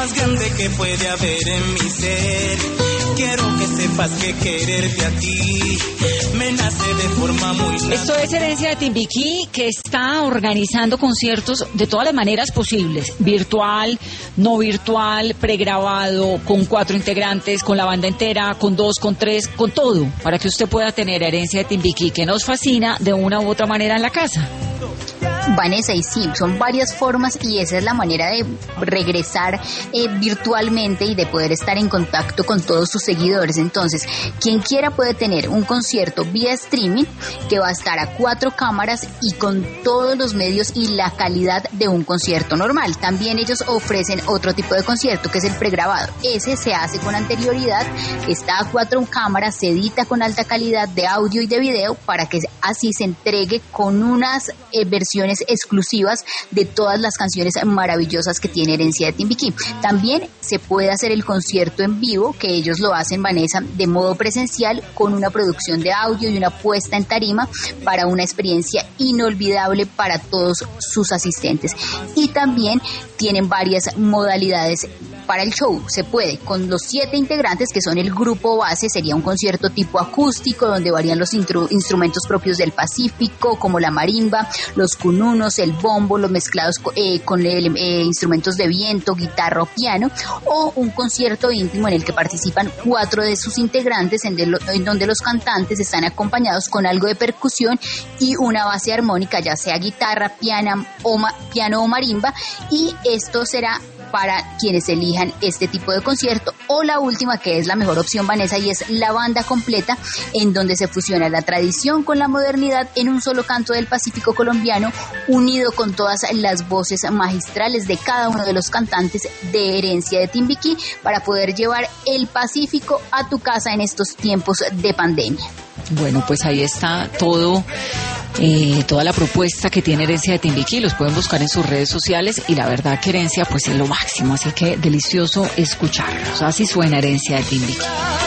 más grande que puede haber en mi ser. Quiero que sepas que quererte a ti me nace de forma muy natural. Esto es Herencia de Timbiquí, que está organizando conciertos de todas las maneras posibles: virtual, no virtual, pregrabado, con 4 integrantes, con la banda entera, con 2, con 3, con todo, para que usted pueda tener Herencia de Timbiquí, que nos fascina, de una u otra manera en la casa. Vanessa, y sí, son varias formas y esa es la manera de regresar virtualmente y de poder estar en contacto con todos sus seguidores. Entonces, quien quiera puede tener un concierto vía streaming que va a estar a 4 cámaras y con todos los medios y la calidad de un concierto normal. También ellos ofrecen otro tipo de concierto, que es el pregrabado. Ese se hace con anterioridad, está a 4 cámaras, se edita con alta calidad de audio y de video para que así se entregue con unas versiones exclusivas de todas las canciones maravillosas que tiene Herencia de Timbiquí. También se puede hacer el concierto en vivo, que ellos lo hacen, Vanessa, de modo presencial, con una producción de audio y una puesta en tarima para una experiencia inolvidable para todos sus asistentes. Y también tienen varias modalidades para el show. Se puede con los 7 integrantes, que son el grupo base, sería un concierto tipo acústico donde varían los instrumentos propios del Pacífico, como la marimba, los cununos, el bombo, los mezclados con instrumentos de viento, guitarra o piano, o un concierto íntimo en el que participan 4 de sus integrantes, en donde los cantantes están acompañados con algo de percusión y una base armónica, ya sea guitarra, piano o marimba, y esto será para quienes elijan este tipo de concierto. O la última, que es la mejor opción, Vanessa, y es la banda completa, en donde se fusiona la tradición con la modernidad en un solo canto del Pacífico colombiano, unido con todas las voces magistrales de cada uno de los cantantes de Herencia de Timbiquí, para poder llevar el Pacífico a tu casa en estos tiempos de pandemia. Bueno, pues ahí está todo, toda la propuesta que tiene Herencia de Timbiquí. Los pueden buscar en sus redes sociales y la verdad que Herencia pues es lo máximo, así que delicioso escucharlos. Así suena Herencia de Timbiquí.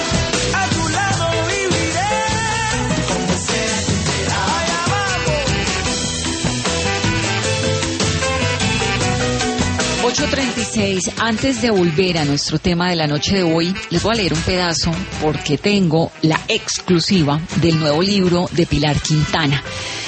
8:36. Antes de volver a nuestro tema de la noche de hoy, les voy a leer un pedazo porque tengo la exclusiva del nuevo libro de Pilar Quintana.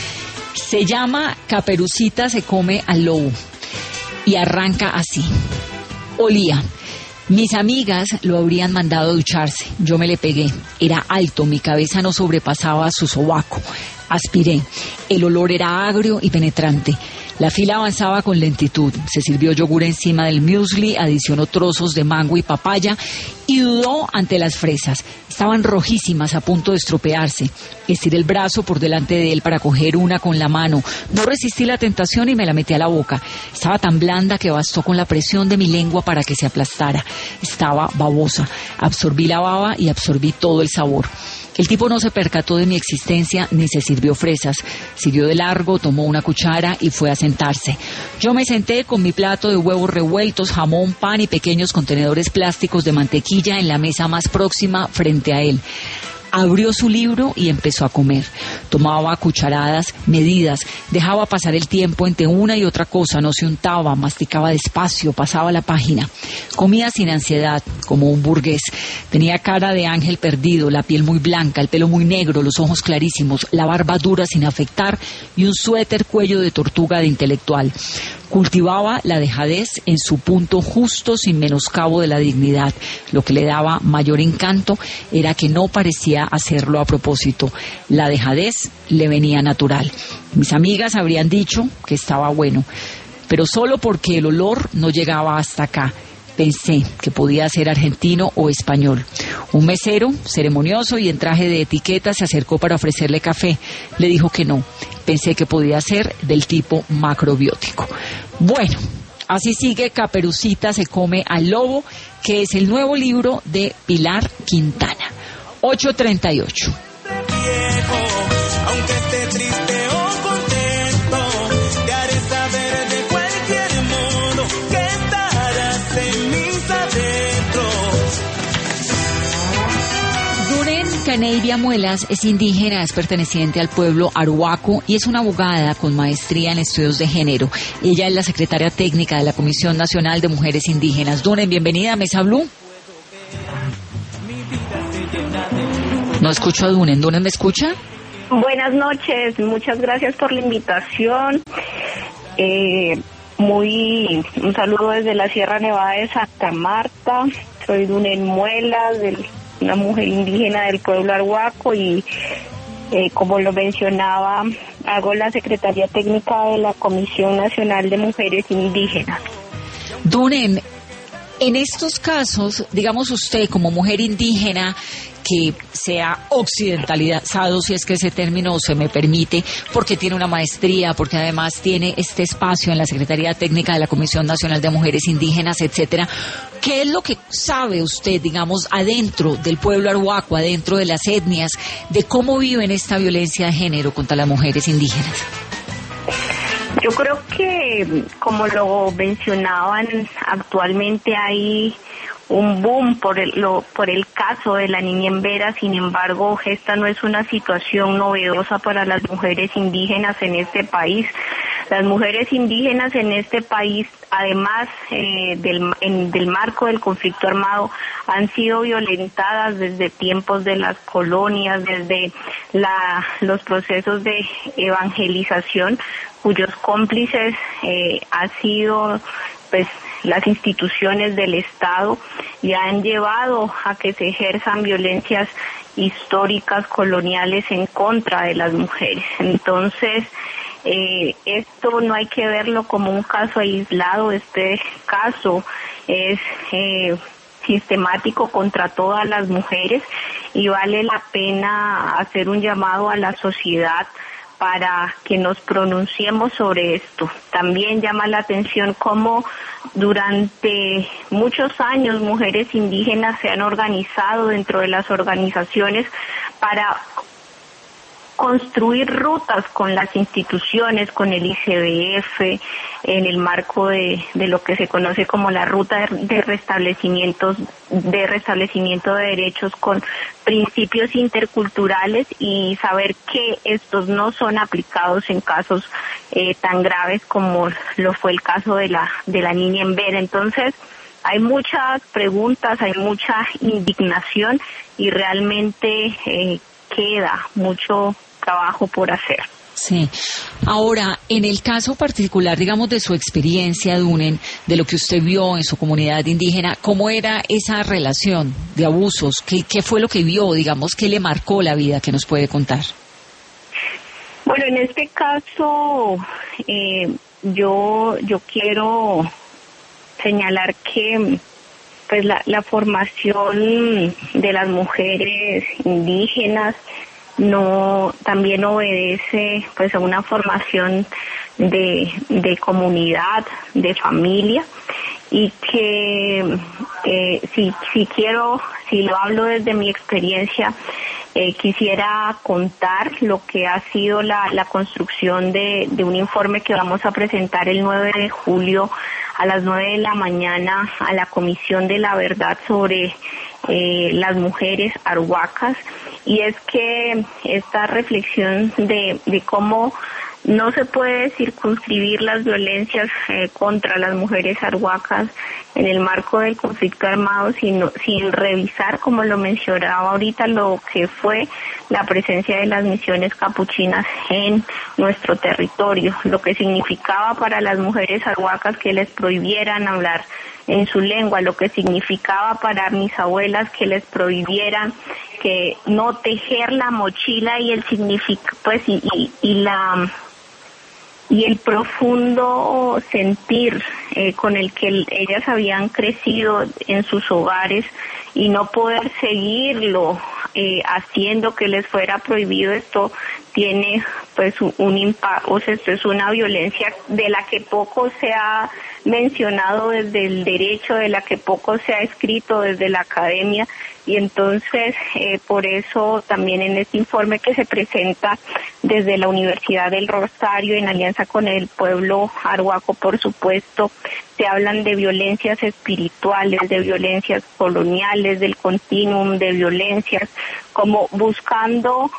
Se llama Caperucita se come al lobo y arranca así. Olía. Mis amigas lo habrían mandado a ducharse. Yo me le pegué. Era alto, mi cabeza no sobrepasaba su sobaco. Aspiré. El olor era agrio y penetrante. La fila avanzaba con lentitud. Se sirvió yogur encima del muesli, adicionó trozos de mango y papaya y dudó ante las fresas. Estaban rojísimas, a punto de estropearse. Estiré el brazo por delante de él para coger una con la mano. No resistí la tentación y me la metí a la boca. Estaba tan blanda que bastó con la presión de mi lengua para que se aplastara. Estaba babosa. Absorbí la baba y absorbí todo el sabor. El tipo no se percató de mi existencia ni se sirvió fresas. Siguió de largo, tomó una cuchara y fue a sentarse. Yo me senté con mi plato de huevos revueltos, jamón, pan y pequeños contenedores plásticos de mantequilla en la mesa más próxima frente a él. Abrió su libro y empezó a comer. Tomaba cucharadas medidas, dejaba pasar el tiempo entre una y otra cosa, no se untaba, masticaba despacio, pasaba la página. Comía sin ansiedad, como un burgués. Tenía cara de ángel perdido, la piel muy blanca, el pelo muy negro, los ojos clarísimos, la barba dura sin afectar y un suéter cuello de tortuga de intelectual. Cultivaba la dejadez en su punto justo, sin menoscabo de la dignidad. Lo que le daba mayor encanto era que no parecía hacerlo a propósito. La dejadez le venía natural. Mis amigas habrían dicho que estaba bueno, pero solo porque el olor no llegaba hasta acá. Pensé que podía ser argentino o español. Un mesero, ceremonioso y en traje de etiqueta, se acercó para ofrecerle café. Le dijo que no. Pensé que podía ser del tipo macrobiótico. Bueno, así sigue Caperucita se come al lobo, que es el nuevo libro de Pilar Quintana. 8:38. Aunque esté triste o contento, te haré saber de cualquier modo que estarás en mis adentros. Duren Mónica Neivia Muelas es indígena, es perteneciente al pueblo arhuaco y es una abogada con maestría en estudios de género. Ella es la secretaria técnica de la Comisión Nacional de Mujeres Indígenas. Dunen, bienvenida a Mesa Blue. No escucho a Dunen. ¿Dunen me escucha? Buenas noches, muchas gracias por la invitación. Un saludo desde la Sierra Nevada de Santa Marta. Soy Dunen Muelas, una mujer indígena del pueblo arhuaco y como lo mencionaba, hago la Secretaría Técnica de la Comisión Nacional de Mujeres Indígenas. Dunen, en estos casos, digamos usted como mujer indígena que sea occidentalizado, si es que ese término se me permite, porque tiene una maestría, porque además tiene este espacio en la Secretaría Técnica de la Comisión Nacional de Mujeres Indígenas, etcétera. ¿Qué es lo que sabe usted, digamos, adentro del pueblo arhuaco, adentro de las etnias, de cómo viven esta violencia de género contra las mujeres indígenas? Yo creo que, como lo mencionaban, actualmente hay un boom por el caso de la niña en Vera. Sin embargo, esta no es una situación novedosa para las mujeres indígenas en este país. Las mujeres indígenas en este país, además del marco del conflicto armado, han sido violentadas desde tiempos de las colonias, desde los procesos de evangelización, cuyos cómplices han sido las instituciones del Estado, y han llevado a que se ejerzan violencias históricas coloniales en contra de las mujeres. Entonces, esto no hay que verlo como un caso aislado. Este caso es sistemático contra todas las mujeres y vale la pena hacer un llamado a la sociedad para que nos pronunciemos sobre esto. También llama la atención cómo durante muchos años mujeres indígenas se han organizado dentro de las organizaciones para construir rutas con las instituciones, con el ICBF, en el marco de lo que se conoce como la ruta de restablecimiento de derechos con principios interculturales, y saber que estos no son aplicados en casos tan graves como lo fue el caso de la niña en Vera. Entonces, hay muchas preguntas, hay mucha indignación y realmente queda mucho trabajo por hacer. Sí. Ahora, en el caso particular, digamos, de su experiencia, Dunen, de lo que usted vio en su comunidad indígena, ¿cómo era esa relación de abusos? ¿Qué fue lo que vio, digamos, qué le marcó la vida? ¿Qué nos puede contar? Bueno, en este caso, yo quiero señalar que pues la formación de las mujeres indígenas también obedece pues a una formación de comunidad, de familia, y que si lo hablo desde mi experiencia, quisiera contar lo que ha sido la construcción de un informe que vamos a presentar el 9 de julio a las 9 de la mañana a la Comisión de la Verdad sobre las mujeres arhuacas. Y es que esta reflexión de cómo no se puede circunscribir las violencias contra las mujeres arhuacas en el marco del conflicto armado, sin revisar, como lo mencionaba ahorita, lo que fue la presencia de las misiones capuchinas en nuestro territorio, lo que significaba para las mujeres arhuacas que les prohibieran hablar en su lengua, lo que significaba para mis abuelas que les prohibieran que no tejer la mochila, y el significado pues y el profundo sentir con el que ellas habían crecido en sus hogares, y no poder seguirlo haciendo, que les fuera prohibido. Esto tiene pues un impacto, o sea, esto es una violencia de la que poco se ha mencionado desde el derecho, de la que poco se ha escrito desde la academia, y entonces por eso también en este informe que se presenta desde la Universidad del Rosario en alianza con el pueblo arhuaco, por supuesto, se hablan de violencias espirituales, de violencias coloniales, del continuum de violencias, como buscando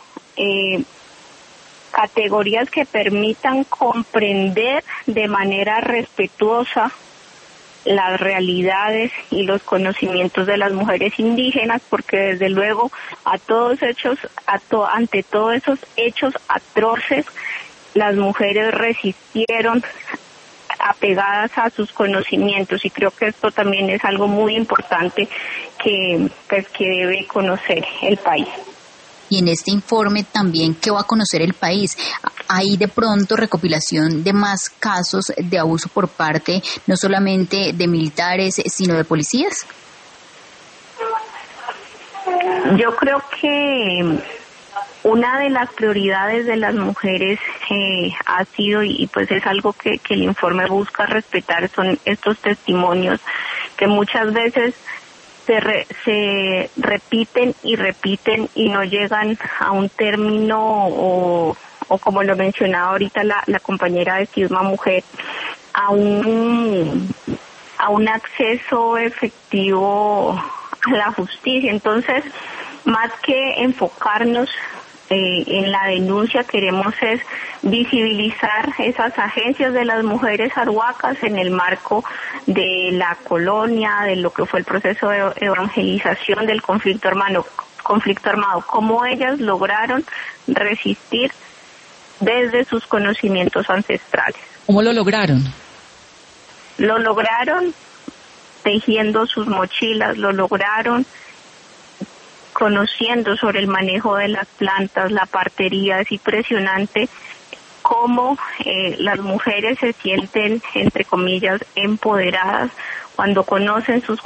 categorías que permitan comprender de manera respetuosa las realidades y los conocimientos de las mujeres indígenas, porque desde luego ante todos esos hechos atroces, las mujeres resistieron apegadas a sus conocimientos, y creo que esto también es algo muy importante que debe conocer el país. Y en este informe también, ¿qué va a conocer el país? Hay de pronto recopilación de más casos de abuso por parte no solamente de militares, sino de policías. Yo creo que una de las prioridades de las mujeres ha sido, y pues es algo que el informe busca respetar, son estos testimonios que muchas veces se repiten y no llegan a un término o como lo mencionaba ahorita la compañera de Cisma Mujer, a un acceso efectivo a la justicia. Entonces, más que enfocarnos en la denuncia, queremos es visibilizar esas agencias de las mujeres arhuacas en el marco de la colonia, de lo que fue el proceso de evangelización del conflicto armado, cómo ellas lograron resistir desde sus conocimientos ancestrales. ¿Cómo lo lograron? Lo lograron tejiendo sus mochilas, lo lograron conociendo sobre el manejo de las plantas, la partería. Es impresionante cómo las mujeres se sienten, entre comillas, empoderadas cuando conocen sus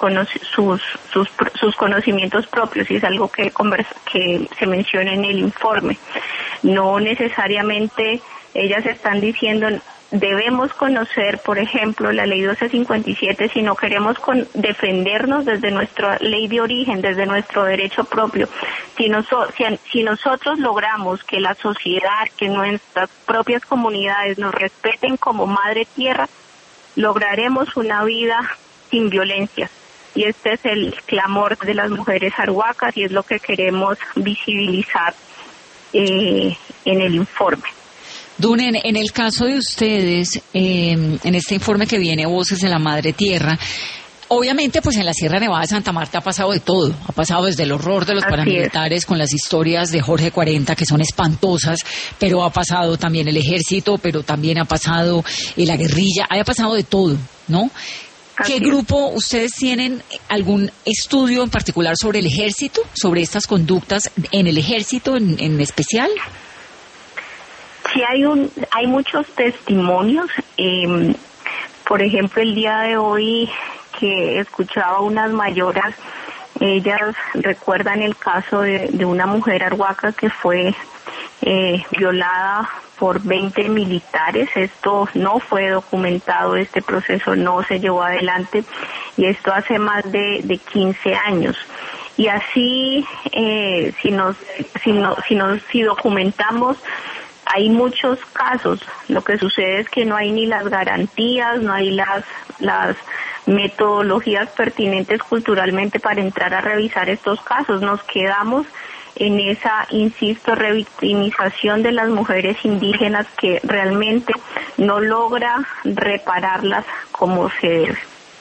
conocimientos propios, y es algo que se menciona en el informe. No necesariamente ellas están diciendo debemos conocer, por ejemplo, la ley 1257, si no queremos defendernos desde nuestra ley de origen, desde nuestro derecho propio. Si nosotros logramos que la sociedad, que nuestras propias comunidades nos respeten como madre tierra, lograremos una vida sin violencia. Y este es el clamor de las mujeres arhuacas y es lo que queremos visibilizar en el informe. Dunen, en el caso de ustedes, en este informe que viene, Voces de la Madre Tierra, obviamente pues en la Sierra Nevada de Santa Marta ha pasado de todo, ha pasado desde el horror de los paramilitares con las historias de Jorge 40 que son espantosas, pero ha pasado también el ejército, pero también ha pasado la guerrilla, ha pasado de todo, ¿no? ¿Qué grupo ustedes tienen algún estudio en particular sobre el ejército, sobre estas conductas en el ejército en especial? Sí, hay muchos testimonios. Por ejemplo, el día de hoy que escuchaba unas mayoras, ellas recuerdan el caso de una mujer arhuaca que fue violada por 20 militares. Esto no fue documentado, este proceso no se llevó adelante, y esto hace más de 15 años. Y así, si documentamos, hay muchos casos. Lo que sucede es que no hay ni las garantías, no hay las metodologías pertinentes culturalmente para entrar a revisar estos casos. Nos quedamos en esa, insisto, revictimización de las mujeres indígenas que realmente no logra repararlas como se debe.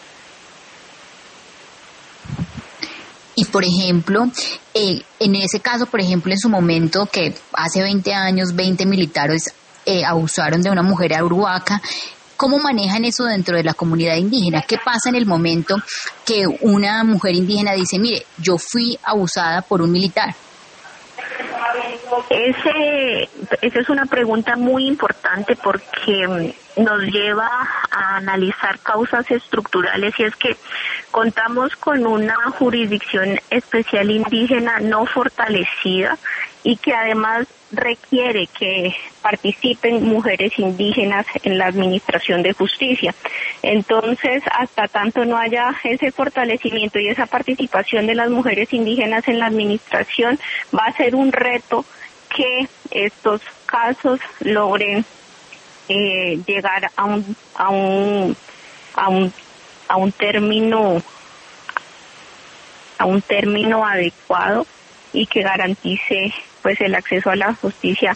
Y por ejemplo, en ese caso, por ejemplo, en su momento, que hace 20 años, 20 militares abusaron de una mujer arhuaca, ¿cómo manejan eso dentro de la comunidad indígena? ¿Qué pasa en el momento que una mujer indígena dice, mire, yo fui abusada por un militar? Esa es una pregunta muy importante porque nos lleva a analizar causas estructurales, y es que contamos con una jurisdicción especial indígena no fortalecida, y que además requiere que participen mujeres indígenas en la administración de justicia. Entonces, hasta tanto no haya ese fortalecimiento y esa participación de las mujeres indígenas en la administración, va a ser un reto que estos casos logren llegar a un término adecuado y que garantice pues el acceso a la justicia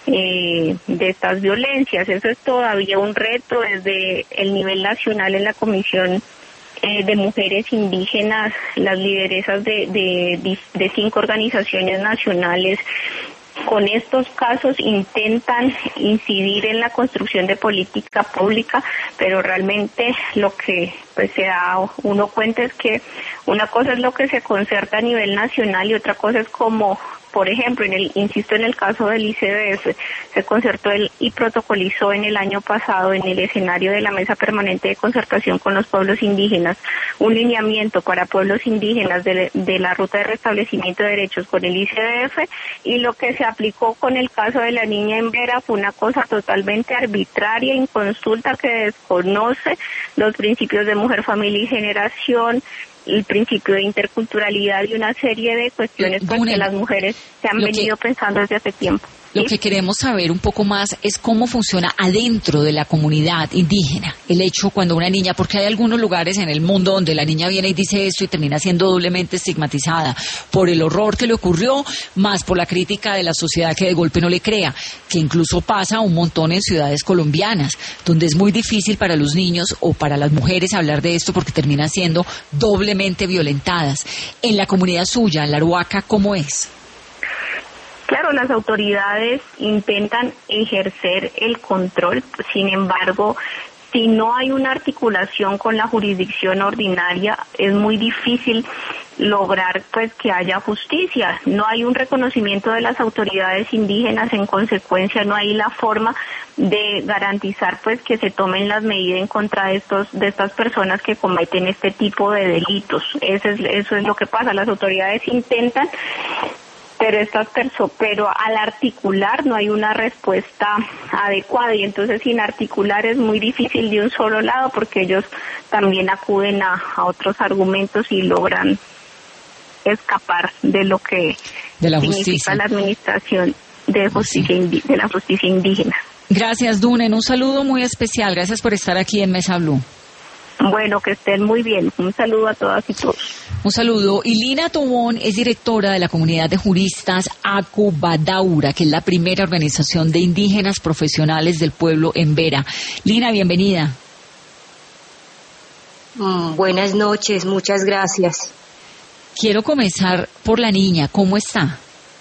de estas violencias. Eso es todavía un reto desde el nivel nacional. En la Comisión de Mujeres Indígenas, las lideresas de 5 organizaciones nacionales con estos casos intentan incidir en la construcción de política pública, pero realmente lo que pues se da uno cuenta es que una cosa es lo que se concerta a nivel nacional y otra cosa es como, por ejemplo, insisto en el caso del ICBF, se concertó y protocolizó en el año pasado en el escenario de la Mesa Permanente de Concertación con los Pueblos Indígenas un lineamiento para pueblos indígenas de la ruta de restablecimiento de derechos con el ICBF, y lo que se aplicó con el caso de la niña en Vera fue una cosa totalmente arbitraria, inconsulta, que desconoce los principios de mujer, familia y generación, el principio de interculturalidad y una serie de cuestiones que las mujeres se han venido pensando desde hace tiempo. Lo que queremos saber un poco más es cómo funciona adentro de la comunidad indígena el hecho cuando una niña, porque hay algunos lugares en el mundo donde la niña viene y dice esto y termina siendo doblemente estigmatizada por el horror que le ocurrió, más por la crítica de la sociedad que de golpe no le crea, que incluso pasa un montón en ciudades colombianas, donde es muy difícil para los niños o para las mujeres hablar de esto porque terminan siendo doblemente violentadas. En la comunidad suya, en la Arhuaca, ¿cómo es? Claro, las autoridades intentan ejercer el control, sin embargo, si no hay una articulación con la jurisdicción ordinaria, es muy difícil lograr pues que haya justicia. No hay un reconocimiento de las autoridades indígenas, en consecuencia no hay la forma de garantizar pues que se tomen las medidas en contra de estas personas que cometen este tipo de delitos. Eso es lo que pasa. Las autoridades intentan, pero al articular no hay una respuesta adecuada, y entonces sin articular es muy difícil de un solo lado, porque ellos también acuden a otros argumentos y logran escapar de lo que significa la administración de justicia de la justicia indígena. Gracias, Dunen. Un saludo muy especial. Gracias por estar aquí en Mesa Blue. Bueno, que estén muy bien. Un saludo a todas y todos. Un saludo. Y Lina Tobón es directora de la comunidad de juristas Acubadaura, que es la primera organización de indígenas profesionales del pueblo en Vera. Lina, bienvenida. Buenas noches, muchas gracias. Quiero comenzar por la niña. ¿Cómo está?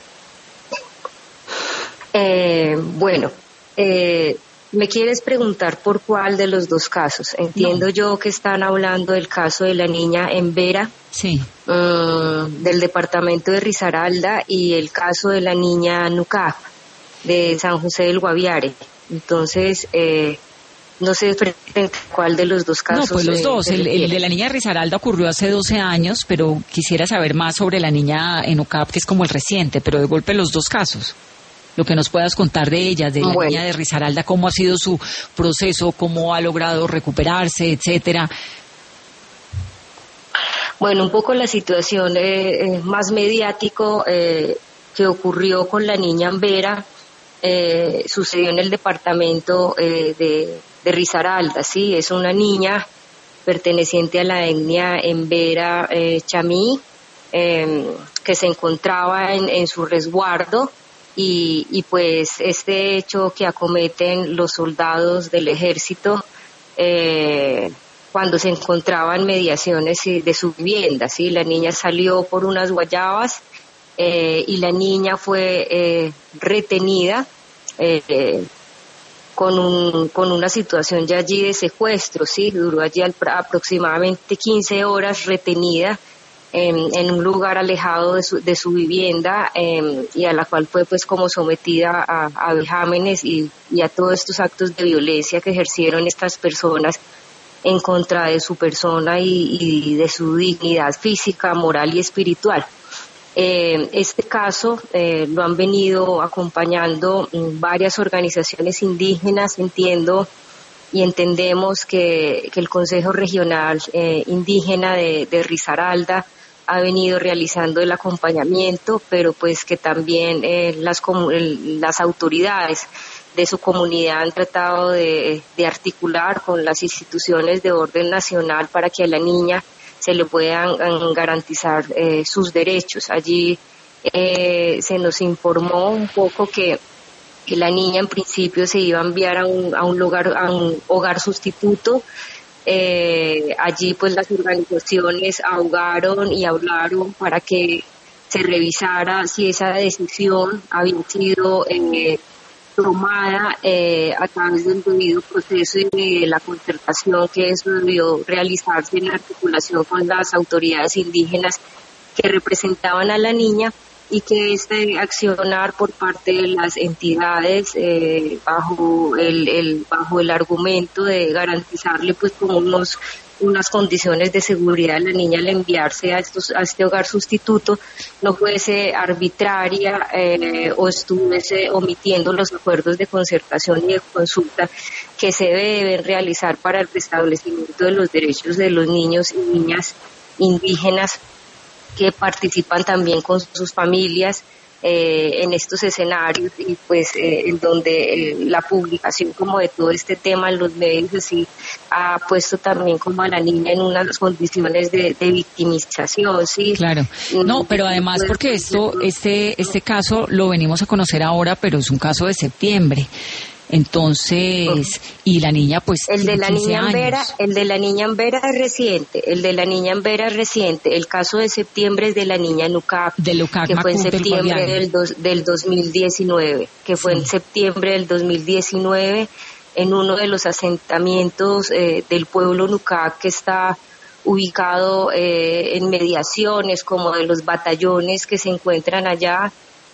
¿Me quieres preguntar por cuál de los dos casos? Entiendo yo que están hablando del caso de la niña en Vera, sí, del departamento de Risaralda, y el caso de la niña Nucap, de San José del Guaviare. Entonces, no sé cuál de los dos casos. No, pues los dos. El de la niña de Risaralda ocurrió hace 12 años, pero quisiera saber más sobre la niña en Nucap, que es como el reciente, pero de golpe los dos casos. Lo que nos puedas contar de ella, de la niña de Risaralda, cómo ha sido su proceso, cómo ha logrado recuperarse, etcétera. Bueno, un poco la situación más mediático que ocurrió con la niña en Vera sucedió en el departamento de Risaralda, sí, es una niña perteneciente a la etnia en Vera chamí, que se encontraba en su resguardo. Y pues este hecho que acometen los soldados del ejército cuando se encontraba en mediaciones de su vivienda, ¿sí? La niña salió por unas guayabas y la niña fue retenida con una situación ya allí de secuestro, ¿sí? Duró allí aproximadamente 15 horas retenida en un lugar alejado de su vivienda, y a la cual fue pues como sometida a vejámenes y a todos estos actos de violencia que ejercieron estas personas en contra de su persona y de su dignidad física, moral y espiritual. Este caso lo han venido acompañando varias organizaciones indígenas. Entiendo y entendemos que el Consejo Regional Indígena de Risaralda ha venido realizando el acompañamiento, pero pues que también las autoridades de su comunidad han tratado de articular con las instituciones de orden nacional para que a la niña se le puedan garantizar sus derechos. Allí se nos informó un poco que la niña en principio se iba a enviar a un hogar sustituto. Allí pues las organizaciones ahogaron y hablaron para que se revisara si esa decisión había sido tomada a través del debido proceso y de la concertación que eso debió realizarse en articulación con las autoridades indígenas que representaban a la niña, y que este accionar por parte de las entidades bajo el argumento de garantizarle pues como unas condiciones de seguridad a la niña al enviarse a este hogar sustituto no fuese arbitraria o estuviese omitiendo los acuerdos de concertación y de consulta que se deben realizar para el restablecimiento de los derechos de los niños y niñas indígenas que participan también con sus familias en estos escenarios, y pues en donde la publicación como de todo este tema en los medios así ha puesto también como a la niña en unas condiciones de victimización, sí. Claro, no, pero además porque este caso lo venimos a conocer ahora, pero es un caso de septiembre. Entonces, y la niña pues el de la niña en Vera, años. el de la niña en Vera es reciente, el caso de septiembre es de la niña en UCAP, que fue en septiembre del 2019, en uno de los asentamientos del pueblo Nucac, que está ubicado en mediaciones como de los batallones que se encuentran allá.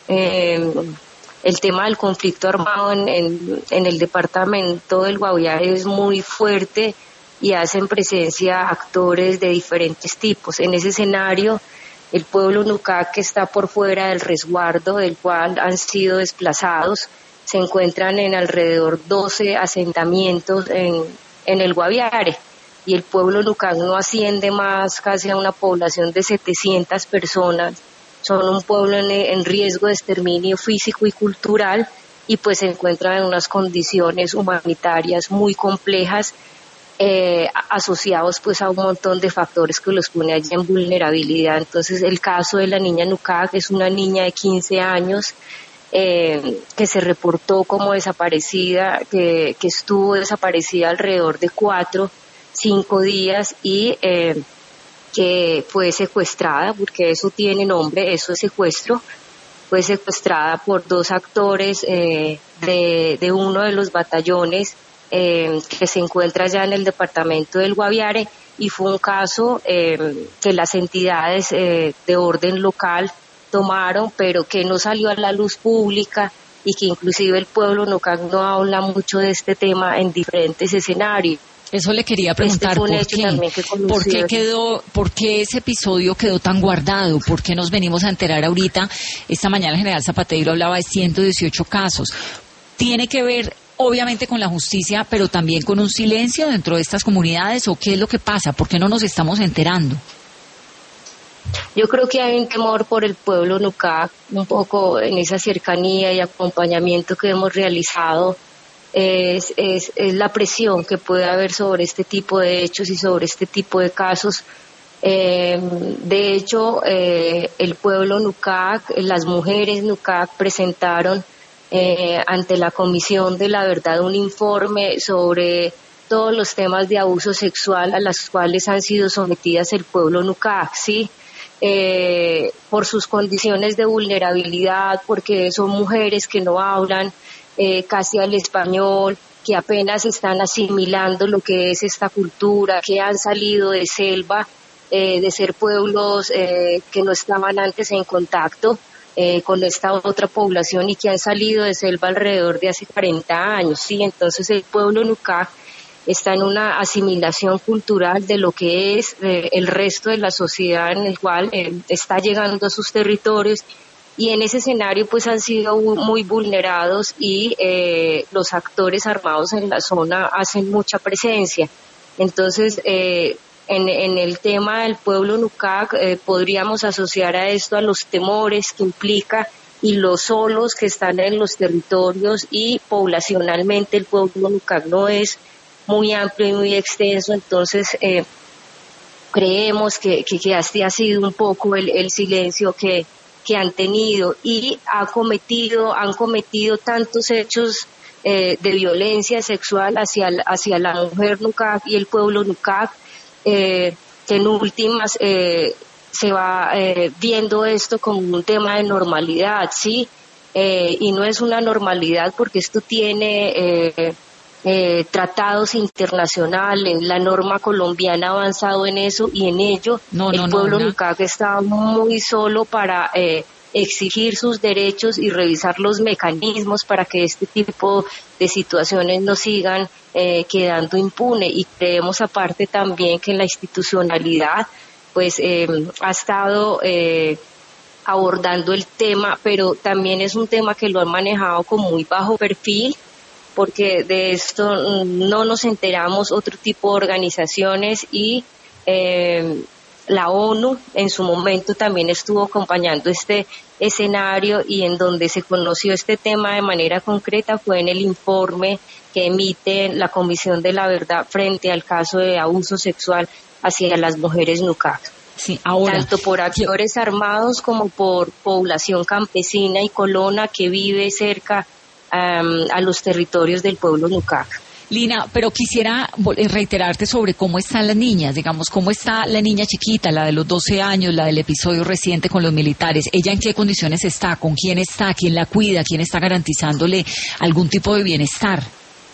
El tema del conflicto armado en el departamento del Guaviare es muy fuerte y hacen presencia actores de diferentes tipos. En ese escenario, el pueblo Nucac, que está por fuera del resguardo del cual han sido desplazados, se encuentran en alrededor 12 asentamientos en el Guaviare, y el pueblo Nucac no asciende más casi a una población de 700 personas. Son un pueblo en riesgo de exterminio físico y cultural, y pues se encuentran en unas condiciones humanitarias muy complejas, asociados pues a un montón de factores que los pone allí en vulnerabilidad. Entonces el caso de la niña Nucac es una niña de 15 años que se reportó como desaparecida, que estuvo desaparecida alrededor de 4-5 días y que fue secuestrada, porque eso tiene nombre, eso es secuestro. Fue secuestrada por 2 actores de uno de los batallones que se encuentra ya en el departamento del Guaviare, y fue un caso que las entidades de orden local tomaron, pero que no salió a la luz pública, y que inclusive el pueblo Nucac no habla mucho de este tema en diferentes escenarios. Eso le quería preguntar, ¿por qué ese episodio quedó tan guardado? ¿Por qué nos venimos a enterar ahorita? Esta mañana el general Zapatero hablaba de 118 casos. ¿Tiene que ver obviamente con la justicia, pero también con un silencio dentro de estas comunidades, o qué es lo que pasa? ¿Por qué no nos estamos enterando? Yo creo que hay un temor por el pueblo Nucac, un poco en esa cercanía y acompañamiento que hemos realizado. Es la presión que puede haber sobre este tipo de hechos y sobre este tipo de casos. De hecho, el pueblo Nucac, las mujeres Nucac presentaron ante la Comisión de la Verdad un informe sobre todos los temas de abuso sexual a los cuales han sido sometidas el pueblo Nucac, ¿sí? Por sus condiciones de vulnerabilidad, porque son mujeres que no hablan casi al español, que apenas están asimilando lo que es esta cultura, que han salido de selva, de ser pueblos que no estaban antes en contacto con esta otra población, y que han salido de selva alrededor de hace 40 años, ¿sí? Entonces el pueblo Nucac está en una asimilación cultural de lo que es el resto de la sociedad en el cual está llegando a sus territorios, y en ese escenario pues han sido muy vulnerados, y los actores armados en la zona hacen mucha presencia. Entonces, en el tema del pueblo Nukak, podríamos asociar a esto a los temores que implica y los solos que están en los territorios, y poblacionalmente el pueblo Nukak no es muy amplio y muy extenso. Entonces creemos que así ha sido un poco el silencio que han tenido, y han cometido tantos hechos de violencia sexual hacia la mujer Nukak y el pueblo Nukak, que en últimas se va viendo esto como un tema de normalidad, ¿sí? Y no es una normalidad, porque esto tiene tratados internacionales, la norma colombiana ha avanzado en eso, y en ello el pueblo Nukak está muy solo para exigir sus derechos y revisar los mecanismos para que este tipo de situaciones no sigan quedando impune. Y creemos aparte también que la institucionalidad pues ha estado abordando el tema, pero también es un tema que lo han manejado con muy bajo perfil, porque de esto no nos enteramos otro tipo de organizaciones, y la ONU en su momento también estuvo acompañando este escenario, y en donde se conoció este tema de manera concreta fue en el informe que emite la Comisión de la Verdad frente al caso de abuso sexual hacia las mujeres Nukak. Sí, ahora, tanto por actores armados como por población campesina y colona que vive cerca a los territorios del pueblo Nukak. Lina, pero quisiera reiterarte sobre cómo están las niñas, digamos, cómo está la niña chiquita, la de los 12 años, la del episodio reciente con los militares. ¿Ella en qué condiciones está? ¿Con quién está? ¿Quién la cuida? ¿Quién está garantizándole algún tipo de bienestar?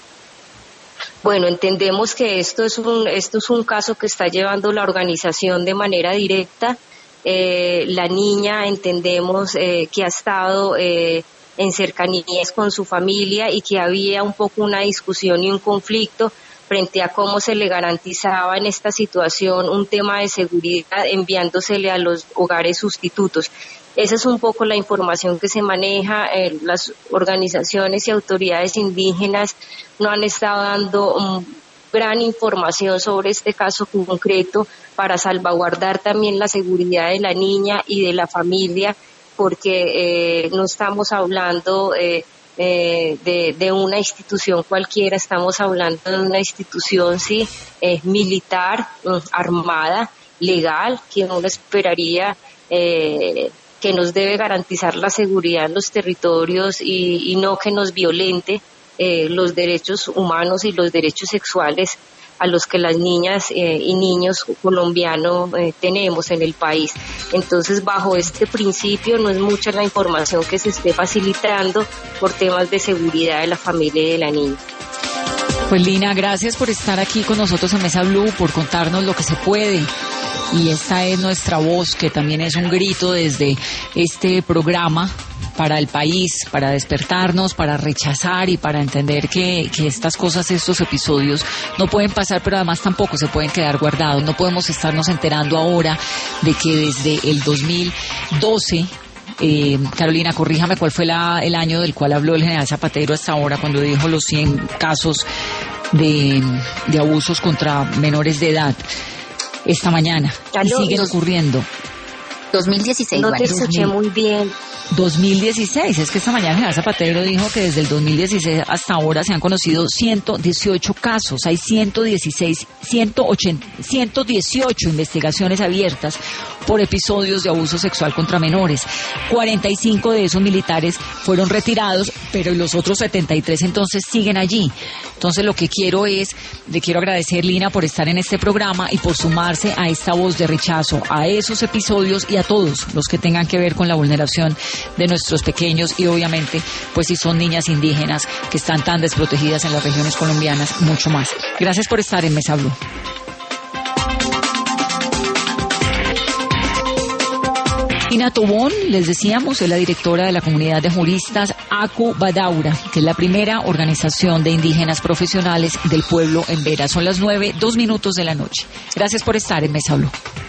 Bueno, entendemos que esto es un caso que está llevando la organización de manera directa. La niña entendemos que ha estado en cercanías con su familia, y que había un poco una discusión y un conflicto frente a cómo se le garantizaba en esta situación un tema de seguridad, enviándosele a los hogares sustitutos. Esa es un poco la información que se maneja. Las organizaciones y autoridades indígenas no han estado dando gran información sobre este caso concreto para salvaguardar también la seguridad de la niña y de la familia, porque no estamos hablando de una institución cualquiera, estamos hablando de una institución militar, armada, legal, que uno esperaría que nos debe garantizar la seguridad en los territorios y no que nos violente los derechos humanos y los derechos sexuales a los que las niñas y niños colombianos tenemos en el país. Entonces, bajo este principio, no es mucha la información que se esté facilitando por temas de seguridad de la familia y de la niña. Pues Lina, gracias por estar aquí con nosotros en Mesa Blue, por contarnos lo que se puede. Y esta es nuestra voz, que también es un grito desde este programa para el país, para despertarnos, para rechazar y para entender que estas cosas, estos episodios no pueden pasar, pero además tampoco se pueden quedar guardados. No podemos estarnos enterando ahora de que desde el 2012, Carolina, corríjame, ¿cuál fue el año del cual habló el general Zapatero hasta ahora, cuando dijo los 100 casos de abusos contra menores de edad? Esta mañana, y siguen ocurriendo. 2016. No te escuché muy bien. 2016, es que esta mañana el general Zapatero dijo que desde el 2016 hasta ahora se han conocido 118 casos, hay 118 investigaciones abiertas por episodios de abuso sexual contra menores. 45 de esos militares fueron retirados, pero los otros 73 entonces siguen allí. Entonces lo que quiero le quiero agradecer, Lina, por estar en este programa y por sumarse a esta voz de rechazo a esos episodios y a todos los que tengan que ver con la vulneración de nuestros pequeños, y obviamente pues si son niñas indígenas que están tan desprotegidas en las regiones colombianas, mucho más. Gracias por estar en Mesa Blue. Ina Tobón, les decíamos, es la directora de la comunidad de juristas Acu Badaura, que es la primera organización de indígenas profesionales del pueblo en Vera. Son las 9:02 de la noche. Gracias por estar en Mesa Blue.